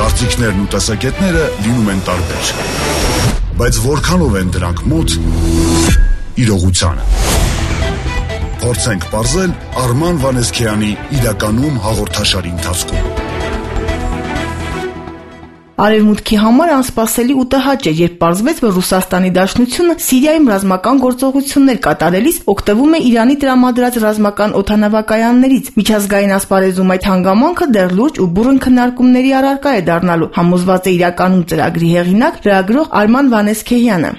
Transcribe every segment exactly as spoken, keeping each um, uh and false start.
Կարծիքներն ու տեսակետները լինում են տարբեր, բայց որքանով են դրանք մոտ իրողությանը։ Փորձենք պարզել Արման Վանեսքյանի իրականում հաղորդաշարի ընթացքում։ Արևմուտքի համար անսպասելի ու տհաճ էր, երբ պարզվեց, որ Ռուսաստանի Դաշնությունը Սիրիայում ռազմական գործողություններ կատարելիս օգտվում է Իրանի տրամադրած ռազմական օդանավակայաններից։ Միջազգային ասպարեզում այդ հանգամանքը դեռ լուրջ ու բուռն քննարկումների առարկա է դառնալու, համոզված է իրականում ծրագրի հեղինակ, լրագրող Արման Վանեսքեյանը։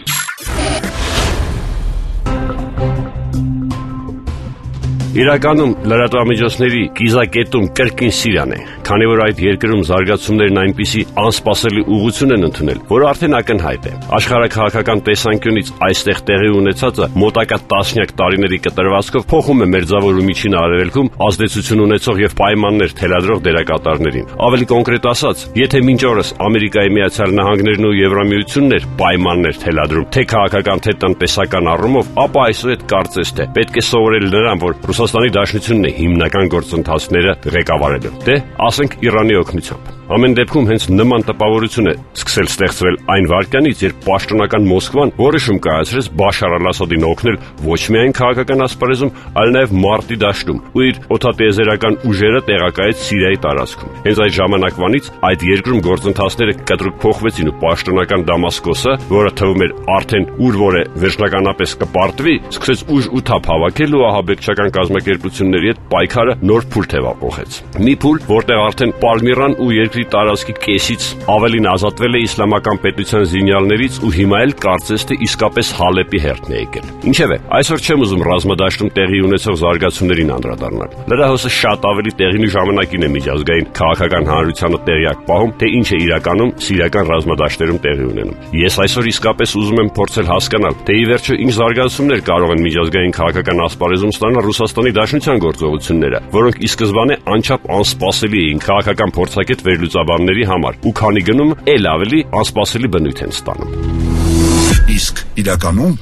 Իրականում լրատվամիջոցների կիզակետում կրկին Սիրիան է, քանի որ այդ երկրում զարգացումներն այնպիսի անսպասելի ուղղություն են ընդունել, որ արդեն ակնհայտ է։ Աշխարհաքաղաքական տեսանկյունից այստեղ տեղի ունեցածը մոտակա տասնյակ տարիների կտրվածքով փոխում է Մերձավոր ու Միջին Արևելքում ազդեցություն ունեցող եւ պայմաններ թելադրող դերակատարներին։ Ավելի կոնկրետ ասած, եթե մինչ օրս Ամերիկայի Միացյալ Նահանգներն ու Եվրամիությունն էր պայմաններ թելադրում թե քաղաքական, թե տնտեսական առումով, ապա այսօր այդ կարծես թե պետք է սովորել նրան, որ Ռուսաստանի Դաշնությունն է հիմնական գործընթացները ղեկավարելու, դե ասենք Իրանի օգնությամբ։ Ամեն դեպքում հենց նման տպավորություն է սկսել ստեղծվել այն վայրկյանից, երբ պաշտոնական Մոսկվան որոշում կայացրեց Բաշար al-Ասադին օգնել ոչ միայն քաղաքական ասպարեզում, այլ նաև մարտի դաշտում ու իր օդատիեզերական ուժերը տեղակայեց Սիրիայի տարածքում։ Հենց այդ ժամանակվանից այդ երկրում գործընթացները կտրուկ փոխվեցին ու պաշտոնական Դամասկոսը, որը թվում էր արդեն ուր որ է վերջնականապես կպարտվի, սկսեց ուժ ու թափ հավաքել ու ահաբեկչական կազմակերպությունների հետ պայքարը նոր փուլ թևակողեց։ Մի փուլ, որտեղ արդեն Պալմիրան ու երկրի տարածքի կեսից ավելին ազատվել է իսլամական պետության զինյալներից ու հիմա էլ կարծես թե իսկապես Հալեպի հերթն է եկել։ Ինչևէ, այսօր չեմ ուզում ռազմադաշտում տեղի ունեցող զարգացումներին անդրադառնալ։ Լրահոսը շատ ավելի տեղին ու ժամանակին է միջազգային քաղաքական հանրությանը տեղյակ պահում, թե ինչ է իրականում սիրիական ռազմադաշտերում տեղի ունենում։ Ես այսօր իսկապես ուզում եմ փորձել հասկանալ, թե ի վերջո ինչ զարգացումներ կարող են միջազգային քաղաքական ասպարեզում ստանալ Ռուսաստանի Դաշնության գործողությունները, որոնք ի սկզբանե անչափ անսպասելի էին քաղաքական փորձագետ վերլուծաբանների համար, ու քանի գնում էլ ավելի անսպասելի բնույթ են ստանում։ Իսկ իրականում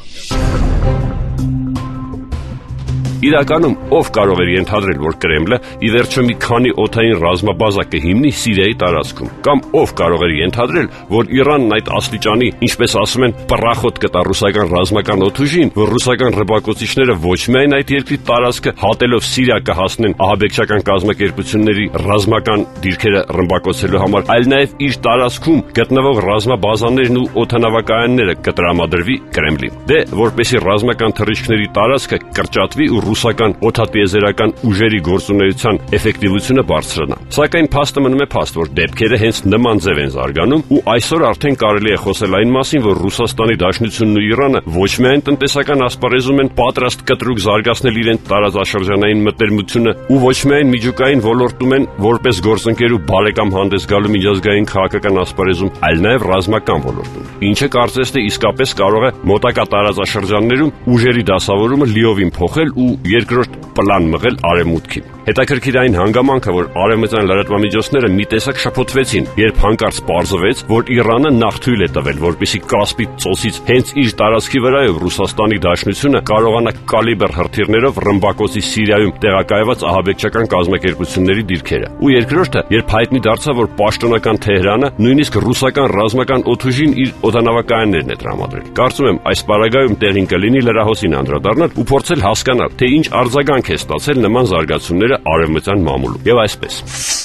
Իրականում ով կարող էր ենթադրել, որ Կրեմլը ի վերջո մի քանի օդային ռազմաբազա կհիմնի Սիրիայի տարածքում, կամ ով կարող էր ենթադրել, որ Իրանն այդ աստիճանի, ինչպես ասում են, պռախոտ կտա ռուսական ռազմական օդուժին, որ ռուսական ռմբակոծիչները ոչ միայն այդ երկրի տարածքը հատելով Սիրիա կհասնեն ահաբեկչական կազմակերպությունների ռազմական դիրքերը ռմբակոծելու համար, այլ նաև իր տարածքում գտնվող ռազմաբազաներն ու օդանավակայանները կտրամադրվի Կրեմլին։ Դե որպեսի ռազմական թռիչքների տարածքը կրճատվի ու ռուսական օդատիեզերական ուժերի գործունեության էֆեկտիվությունը բարձրանա։ Սակայն փաստը մնում է փաստ, որ դեպքերը հենց նման ձև են զարգանում, ու այսօր արդեն կարելի է խոսել այն մասին, որ Ռուսաստանի Դաշնությունն ու Իրանը ոչ միայն տնտեսական ասպարեզում են պատրաստ կտրուկ զարգացնել իրենց տարածաշրջանային մտերմությունը ու ոչ միայն միջուկային ոլորտում են որպես գործընկեր ու բարեկամ հանդես գալու միջազգային քաղաքական ասպարեզում, այլ նաև ռազմական ոլորտում, ինչը կարծես թե իսկապես կարող է մոտակա տարածաշրջաններում ուժերի դասավորումը լիովին փոխել ու երկրորդ պլան մղել արևմուտքին։ Հետաքրքիր այն հանգամանքը, որ արևմտյան լրատվամիջոցները մի տեսակ շփոթվեցին, երբ հանկարծ պարզվեց, որ Իրանը նախ թույլ է տվել, որպեսզի Կասպից ծոցից հենց իր տարածքի վրայով Ռուսաստանի Դաշնությունը կարողանա կալիբր հրթիռներով ռմբակոծի Սիրիայում տեղակայված ահաբեկչական կազմակերպությունների դիրքերը։ Ու երկրորդը, երբ հայտնի դարձավ, որ պաշտոնական Թեհրանը նույնիսկ ռուսական ռազմական օդուժին իր օդանավակայաններն է տրամադրել։ Կարծում եմ, այս պարագայում տեղին կլինի լրահոսին անդրադառնալ ու փորձել հասկանալ, թե ինչ արձագանք է ստացել նման զարգացումները արևմտյան մամուլում։ Եվ այսպես։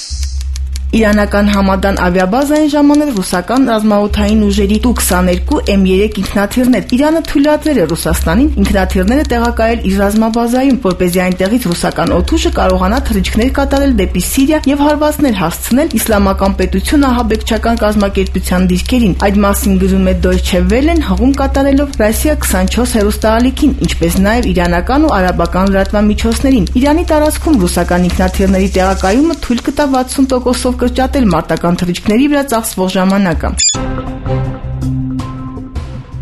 Իրանական Համադան ավիաբազային ժամանել ռուսական ռազմաօդային ուժերի Տու քսաներկու էմ երեք ինքնաթիռներ։ Իրանը թույլատրել է Ռուսաստանին ինքնաթիռները տեղակայել իր ռազմաբազայում, որպեսզի այնտեղից ռուսական օդուժը կարողանա թռիչքներ կատարել դեպի Սիրիա եւ հարվածներ հասցնել Իսլամական պետություն ահաբեկչական կազմակերպության դիրքերին։ Այդ մասին գրում է Deutsche Welle-ն, հղում կատարելով Ռասիա քսանչորս հեռուստաալիքին, ինչպես նաեւ իրանական ու արաբական լրատվամիջոցներին։ Իրանի տարածքում ռուսական ինքնաթիռների տեղակայումը թույլ կտա վաթսուն տոկոսով կրճատել մարտական թռիչքների վրա ծախսվող ժամանակը։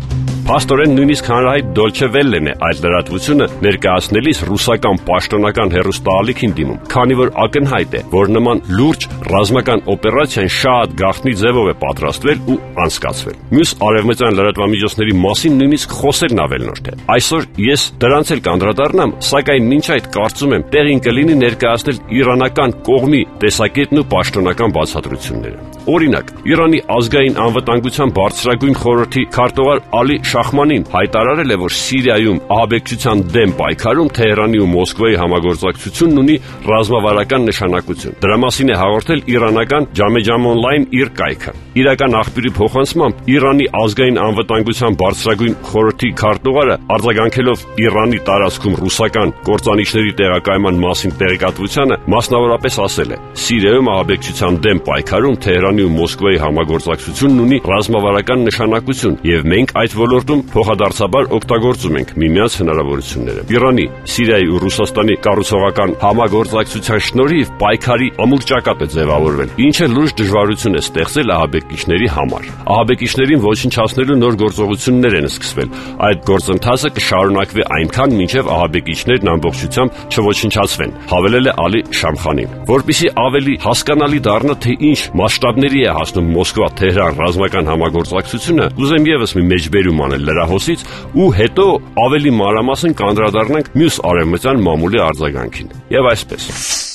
Փաստորեն նույնիսկ հանրահայտ Դոլչե Վելլեն է այդ լրատվությունը ներկայացնելիս ռուսական պաշտոնական հեռուստաալիքին դիմում, քանի որ ակնհայտ է, որ նման լուրջ ռազմական օպերացիան շատ գաղտնի ձևով է պատրաստվել ու անցկացվել։ Մյուս արևմտյան լրատվամիջոցների մասին նույնիսկ խոսելն ավելնորդ է։ Այսօր ես դրանց էլ կանդրադառնամ, սակայն մինչ այդ կարծում եմ տեղին կլինի ներկայացնել իրանական կողմի տեսակետն ու պաշտոնական բացատրությունները։ Օրինակ, Իրանի ազգային անվտանգության բարձրագույն խորհրդի քարտուղար Ալի Շախմանին հայտարարել է, որ Սիրիայում ահաբեկչության դեմ պայքարում Թեհրանի ու Մոսկվայի համագործակցությունն ունի ռազմավարական նշանակություն։ Դրա մասին է հաղորդել իրանական Ջամեջամ օնլայն իր կայքը։ Իրական աղբյուրի փոխանցմամբ Իրանի ազգային անվտանգության բարձրագույն խորհրդի քարտուղարը արձագանքելով Իրանի տարածքում ռուսական կործանիչների տեղակայման մասին տեղեկատվությանը մասնավորապես ասել է. Սիրիայում ահաբեկչության դեմ պայքարում Թեհրանի ու Մոսկվայի համագործակցությունն ունի ռազմավարական նշանակություն, եւ մենք այդ ոլորտում փոխադարձաբար օգտագործում ենք միմյանց հնարավորությունները։ Իրանի, Սիրիայի ու Ռուսաստանի կառուցողական համագործակցության շնորհիվ պայքարի ամուր ճակատ է ձևավորվել, ինչը լուրջ դժվարություն է ստեղծել ահաբեկիչների համար։ Ահաբեկիչներին ոչնչացնելու նոր գործողություններ են սկսվել։ Այդ գործընթացը կշարունակվի այնքան, մինչև ահաբեկիչներն ամբողջությամբ չոչնչացվեն, հավելել է Ալի Շամխանին։ Որպեսզի ավելի հասկանալի դառնա, թե ինչ մասշտաբների է հասնում Մոսկվա-Թեհրան ռազմական համագործակցությունը, ուզեմ եւս մի մեջբերում անել լրահոսից ու հետո ավելի մանրամասն կանդրադառնանք մյուս արևմտյան մամուլի արձագանքին։ Եվ այսպես.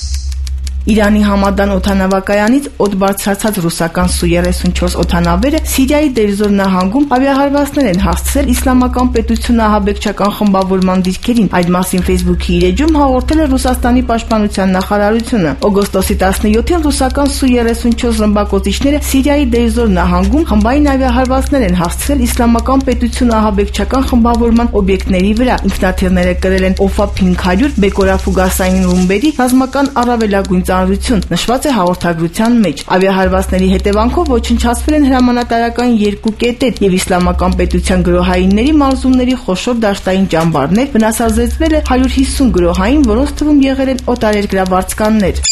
Իրանի Համադան օդանավակայանից օդ բարձրացած ռուսական Սու երեսունչորս օդանավերը Սիրիայի Դերզոր նահանգում ավիահարվածներ են հասցրել իսլամական պետությունը ահաբեկչական խմբավորման դիրքերին։ Այդ մասին Facebook-ի իր էջում հաղորդել է Ռուսաստանի պաշտպանության նախարարությունը։ Օգոստոսի տասնյոթին ռուսական Սու երեսունչորս ռմբակոծիչները Սիրիայի Դերզոր նահանգում խմբային ավիահարվածներ են հասցրել իսլամական պետությունը ահաբեկչական խմբավորման օբյեկտների վրա։ Ինքնաթիռները կրել են Օֆա փինք հարյուր բեկորաֆուգասային ռումբերի ռազմական առավելագույն ծանրություն, նշված է հաղորդագրության մեջ։ Ավիահարվածների հետևանքով ոչնչացվել են հրամանատարական երկու կետեր եւ իսլամական պետության գրոհայինների մարզումների խոշոր դաշտային ճամբարներ, վնասազերծվել է հարյուր հիսուն գրոհային, որոնց թվում եղել են օտարերկրավարձկաններ։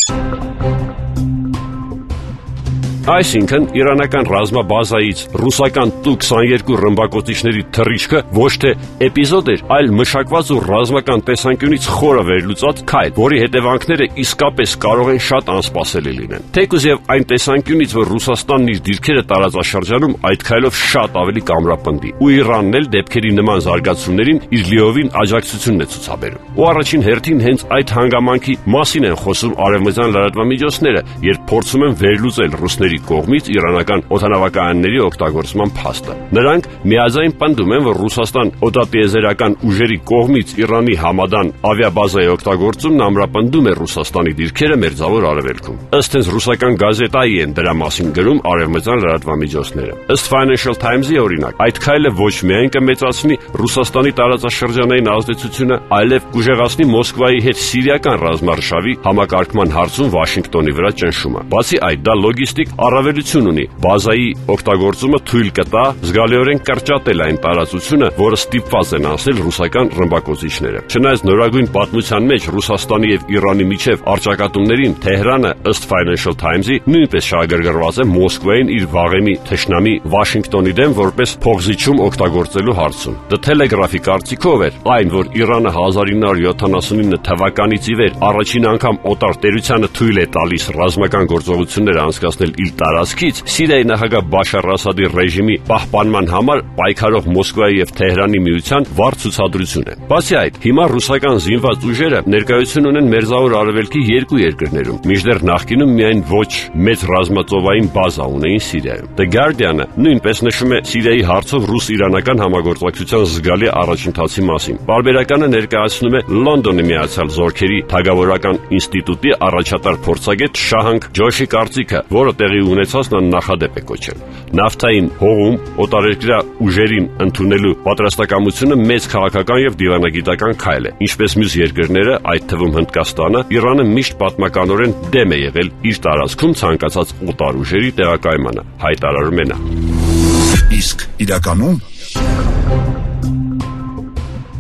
Այսինքն իրանական ռազմաբազայից ռուսական Տու քսաներկու ռմբակոծիչների թռիչքը ոչ թե էպիզոդ էր, այլ մշակված ու ռազմական տեսանկյունից խորը վերլուծած քայլ, որի հետևանքները իսկապես կարող են շատ անսպասելի լինեն։ Թեկուզ եւ այն տեսանկյունից, որ Ռուսաստանն իր դիրքերը տարածաշրջանում այդ քայլով շատ ավելի կամրապնդի, ու Իրանն էլ դեպքերի նման զարգացումներին իր լիովին աջակցությունն է ցուցաբերում։ Ու առաջին հերթին հենց այդ հանգամանքի մասին են խոսում արևմտյան լրատվամիջոցները, երբ փորձում են վերլուծել ռուսների կողմից իրանական օդանավակայանների օգտագործման փաստը։ Նրանք միաձայն պնդում են, որ Ռուսաստան օդատիեզերական ուժերի կողմից Իրանի Համադան ավիաբազայի օգտագործումն ամրապնդում է Ռուսաստանի դիրքերը Մերձավոր Արևելքում։ Ըստ հենց ռուսական գազետայի են դրա մասին գրում արևմտյան լրատվամիջոցները։ Ըստ Financial Times-ի օրինակ, այդ քայլը ոչ միայն կմեծացնի Ռուսաստանի տարածաշրջանային ազդեցությունը, այլև կուժեղացնի Մոսկվայի հետ սիրիական ռազմարշավի համակարգման հարցում Վաշինգտոնի վրա ճնշումը։ Բացի այդ, դա լոգիստիկ առավելություն ունի։ Բազայի օգտագործումը թույլ կտա զգալիորեն կրճատել այն տարածությունը, որը ստիպված են անցնել ռուսական ռմբակոծիչները։ Չնայած նորագույն պատմության մեջ Ռուսաստանի եւ Իրանի միջև առճակատումներին Թեհրանը, ըստ Financial Times-ի, նույնպես շահագրգռված է Մոսկվային իր վաղեմի թշնամի Վաշինգտոնի դեմ որպես փողզիչում օգտագործելու հարցում։ The Telegraph-ի կարծիքով էր այն, որ Իրանը հազար ինը հարյուր յոթանասունինը թվականից ի վեր առաջին անգամ օտար տերությանը թույլ է տալիս ռազմական գործողություններ անցկացնել իր տարածքից, Սիրիայի նախագահ Բաշար Ասադի ռեժիմի պահպանման համար պայքարող Մոսկվայի եւ Թեհրանի միության վառ ցուցադրություն է։ Բացի այդ, հիմա ռուսական զինված ուժերը ներկայություն ունեն Մերձավոր Արևելքի երկու երկրներում, մինչդեռ նախկինում միայն ոչ մեծ ռազմածովային բազա ունեին Սիրիայում։ The Guardian-ը նույնպես նշում է Սիրիայի հարցով ռուս-իրանական համագործակցության զգալի առաջընթացի մասին։ Պարբերականը ներկայացնում է Լոնդոնի Միացյալ Զորքերի Թագավորական ինստիտուտի առաջատար փորձագետ Շահանք Ջոշի կարծիքը, որը տեղի ունեցածն աննախադեպ է կոչել։ Նավթային հողում օտարերկրյա ուժերին ընդունելու պատրաստակամությունը մեծ քաղաքական եւ դիվանագիտական քայլ է։ Ինչպես մյուս երկրները, այդ թվում Հնդկաստանը, Իրանը միշտ պատմականորեն դեմ է եղել իր տարածքում ցանկացած օտար ուժերի տեղակայմանը, հայտարարում է նա։ Իսկ իրականում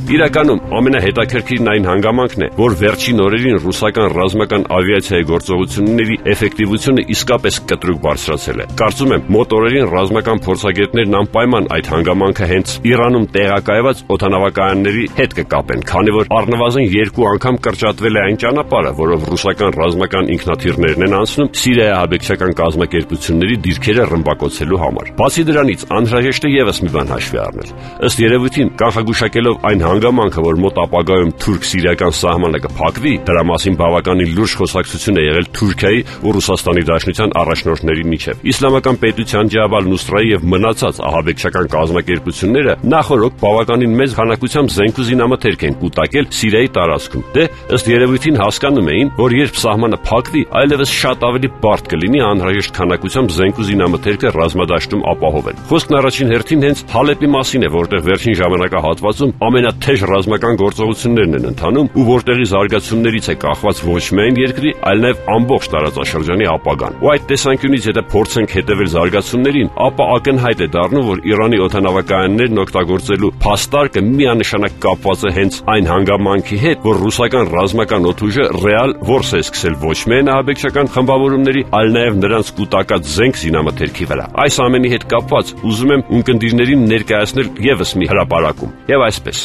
Իրականում ամենահետաքրքիրն այն հանգամանքն է, որ վերջին օրերին ռուսական ռազմական ավիացիայի գործողությունների էֆեկտիվությունը իսկապես կտրուկ բարձրացել է։ Կարծում եմ, մոտ օրերին ռազմական փորձագետներն անպայման այդ հանգամանքը հենց Իրանում տեղակայված օդանավակայանների հետ կկապեն, քանի որ առնվազն երկու անգամ կրճատվել է այն ճանապարհը, որով ռուսական ռազմական ինքնաթիռներն են անցնում Սիրիայի ահաբեկչական կազմակերպությունների դիրքերը ռմբակոծելու համար։ Բացի դրանից, անհրաժեշտ է ևս մի բան հաշվի առնել։ Ըստ երևույթին, կանխագուշակելով այն հանգամանքը, որ մոտ ապագայում թուրք-սիրիական սահմանը կփակվի, դրա մասին բավականին լուրջ խոսակցություն է եղել Թուրքիայի ու Ռուսաստանի Դաշնության առաջնորդների միջև։ Իսլամական պետության Ջաբալ Նուսրայի եւ մնացած ահաբեկչական կազմակերպությունները նախորդ բավականին մեծ քանակությամբ զենք ու զինամթերք են կուտակել Սիրիայի տարածքում։ Դե ըստ երևույթին հասկանում էին, որ երբ սահմանը փակվի, այլևս շատ ավելի բարդ կլինի անհրաժեշտ քանակությամբ զենք ու զինամթերքը ռազմադաշտում ապահովել։ Խոսքն առաջին հերթին հենց Հալեպի մասին է, որտեղ վերջին ժամանակահատվածում ամենաթեժ ռազմական գործողություններն են ընթանում ու որտեղի զարգացումներից է կախված ոչ միայն երկրի, այլ նաև ամբողջ տարածաշրջանի ապագան։ Ու այդ տեսանկյունից եթե փորձենք հետևել զարգացումներին, ապա ակնհայտ է դառնում, որ Իրանի օդանավակայաններն օգտագործելու փաստարկը միանշանակ կապված է հենց այն հանգամանքի հետ, որ ռուսական ռազմական օդուժը ռեալ որս է սկսել ոչ միայն ահաբեկչական խմբավորումների, այլ նաև նրանց կուտակած զենք զինամթերքի վրա։ Այս ամենի հետ կապված ուզում եմ ունկնդիրներին ներկայացնել ևս մի հրապարակում։ Եվ այսպես.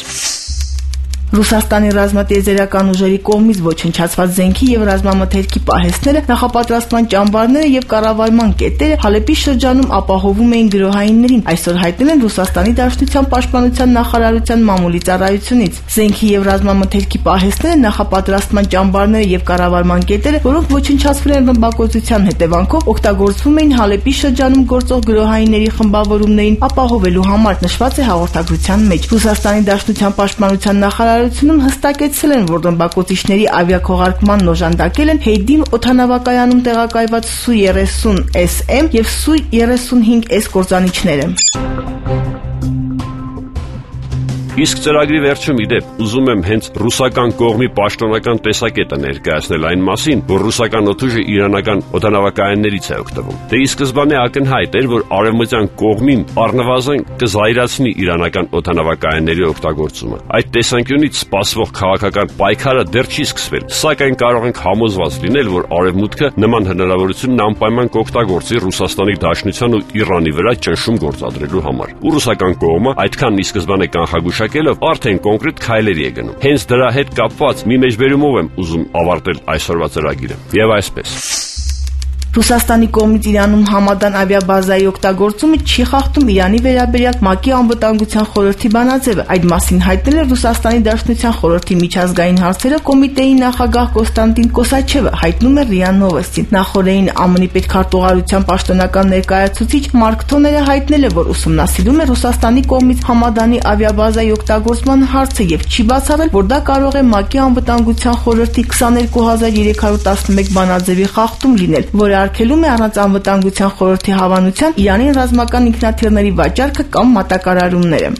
Ռուսաստանի ռազմատիեզերական ուժերի կողմից ոչնչացված զենքի եւ ռազմամթերքի պահեստները, նախապատրաստման ճամբարները եւ կառավարման կետերը Հալեպի շրջանում ապահովում էին գրոհայիններին, այսօր հայտնել են Ռուսաստանի Դաշնության պաշտպանության նախարարության մամուլի ծառայությունից։ Զենքի եւ ռազմամթերքի պահեստները, նախապատրաստման ճամբարները եւ կառավարման կետերը, որոնք ոչնչացվել են ռմբակոծության հետևանքով, օգտագործվում էին Հալեպի շրջանում գործող գրոհայինների խմբավորումներին ապահովելու համար, նշված է հաղորդագրության մեջ։ Ռուսաստանի Դաշնության պաշտպանության նախարար հստակեցել են, որ ռմբակոծիչների ավիաքողարկմանն օժանդակել են Հեյդիմ օդանավակայանում տեղակայված Սու երեսուն էս էմ եւ Սու երեսունհինգ էս կործանիչները։ Իսկ ծրագրի վերջում իդեպ ուզում եմ հենց ռուսական կողմի պաշտոնական տեսակետը ներկայացնել այն մասին, որ ռուսական օդուժը իրանական օդանավակայաններից է օգտվում։ Դե ի սկզբանե ակնհայտ էր, որ արևմտյան կողմին առնվազն կզայրացնի իրանական օդանավակայանների օգտագործումը։ Այդ տեսանկյունից սպասվող քաղաքական պայքարը դեռ չի սկսվել, սակայն կարող ենք համոզված լինել, որ արևմուտքը նման հնարավորությունն անպայման կօգտագործի Ռուսաստանի Դաշնության ու Իրանի վրա ճնշում գործադրելու համար։ Ու ռուսական կողմը այդքան ի սկզբանե կանխագուշակելով արդեն կոնկրետ քայլերի է գնում։ Հենց դրա հետ կապված մի մեջբերումով եմ ուզում ավարտել այսօրվա ծրագիրը։ Եվ այսպես. Ռուսաստանի կողմից Իրանում Համադան ավիաբազայի օգտագործումը չի խախտում Իրանի վերաբերյալ ՄԱԿ-ի անվտանգության խորհրդի բանաձևը։ Այդ մասին հայտնել է Ռուսաստանի Դաշնության խորհրդի միջազգային հարցերով կոմիտեի նախագահ Կոստանտին Կոսաչևը, հայտնում է ՌԻԱ Նովոստին։ Նախորդին ԱՄՆ-ի պետքարտուղարության պաշտոնական ներկայացուցիչ Մարկ Թոները հայտնել է, որ ուսումնասիրում է Ռուսաստանի կողմից Համադանի ավիաբազայի օգտագործման հարցը եւ չի բացառել, որ դա կարող է ՄԱԿ-ի անվտանգության խորհրդի քսաներկու հազար երեք հարյուր տասնմեկ բանաձևի խախտում լինել, որը արգելում է առանց անվտանգության խորհրդի հավանության Իրանին ռազմական ինքնաթիռների վաճառքը կամ մատակարարումները։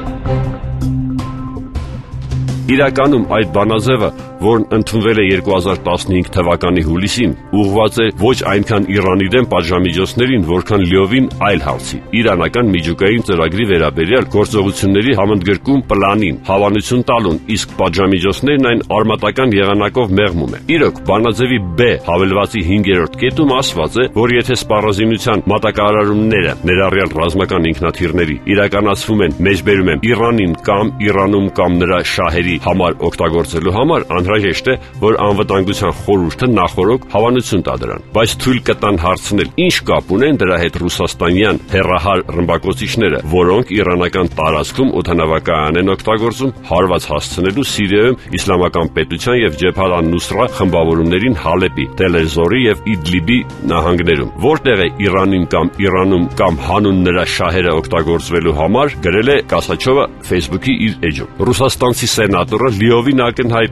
Իրականում այդ բանաձևը, որն ընդունվել է երկու հազար տասնհինգ թվականի հուլիսին, ուղղված է ոչ այնքան Իրանի դեմ պատժամիջոցներին, որքան լիովին այլ հարցի՝ իրանական միջուկային ծրագրի վերաբերյալ գործողությունների համընդգրկում պլանին, հավանություն տալուն, իսկ պատժամիջոցներն այն արմատական եղանակով մեղմում է։ Իրոք, բանաձևի B հավելվածի հինգերորդ կետում ասված է, որ եթե սպառազինության մատակարարումները, ներառյալ ռազմական ինքնաթիռների, իրականացվում են, մեջբերում են Իրանին կամ Իրանում կամ նրա շահերի համար օգտագործելու համար, անհրաժեշտ է, որ անվտանգության խորհուրդը նախորոք հավանություն տա դրան, բայց թույլ կտան հարցնել, ինչ կապ ունեն դրա հետ ռուսաստանյան հեռահար ռմբակոծիչները, որոնք իրանական տարածքում օդանավակայան են օգտագործում հարված հասցնելու Սիրիայում իսլամական պետության եւ Ջեբհալ ան-Նուսրա խմբավորումներին Հալեպի, Տելեզորի եւ Իդլիբի նահանգներում, որտեղ է Իրանին կամ Իրանում կամ հանուն նրա շահերը օգտագործվելու համար, գրել է Կասաչովը Facebook-ի իր էջում։ Ռուսաստանցի սենատորը լիովին ակնհայտ է համաձայն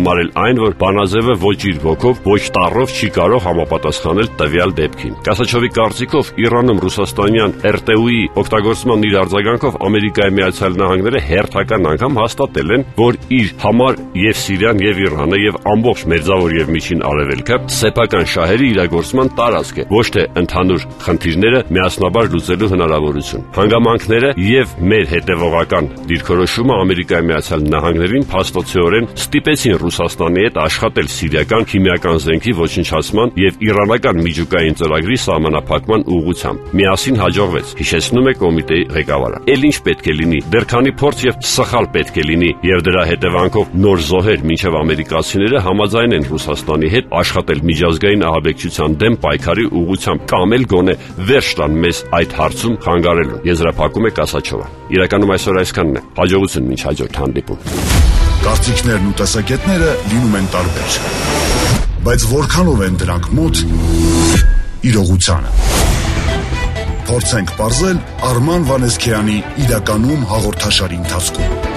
համարել այն, որ բանաձևը ոչ իր ոգով, ոչ տառով չի կարող համապատասխանել տվյալ դեպքին։ Կասաչովի կարծիքով Իրանում ռուսաստանյան er տե ու-ի օգտագործման իր արձագանքով Ամերիկայի Միացյալ Նահանգները հերթական անգամ հաստատել են, որ իր համար եւ Սիրիան եւ Իրանը եւ ամբողջ Մերձավոր եւ Միջին Արևելքը սեփական շահերի իրագործման տարածք է, ոչ թե ընդհանուր խնդիրները միասնաբար լուծելու հնարավորություն։ Հանգամանքները եւ մեր հետեւողական դիրքորոշումը Ամերիկայի Միացյալ Նահանգներին փաստացիորեն ստիպեցին Ռուսաստանի հետ աշխատել սիրիական քիմիական զենքի ոչնչացման եւ իրանական միջուկային ծրագրի սահմանափակման ուղղությամբ։ Միասին հաջողվեց, հիշեցնում է կոմիտեի ղեկավարը։ Էլ ինչ պետք է լինի, դեռ քանի փորձ եւ սխալ պետք է լինի եւ դրա հետևանքով նոր զոհեր, մինչեւ ամերիկացիները համաձայն են Ռուսաստանի հետ աշխատել միջազգային ահաբեկչության դեմ պայքարի ուղղությամբ կամ էլ գոնե վերջ տան մեզ այդ հարցում խանգարելու։ Եզրափակում է Կասաչովը։ Իրականում այսօր այսքանն է։ Հաջողություն մինչ հաջորդ հանդիպում։ Կարծիքներն ու տեսակետները լինում են տարբեր, բայց որքանով են դրանք մոտ իրողությանը։ Փորձենք պարզել Արման Վանեսքյանի «Իրականում» հաղորդաշարի ընթացքում։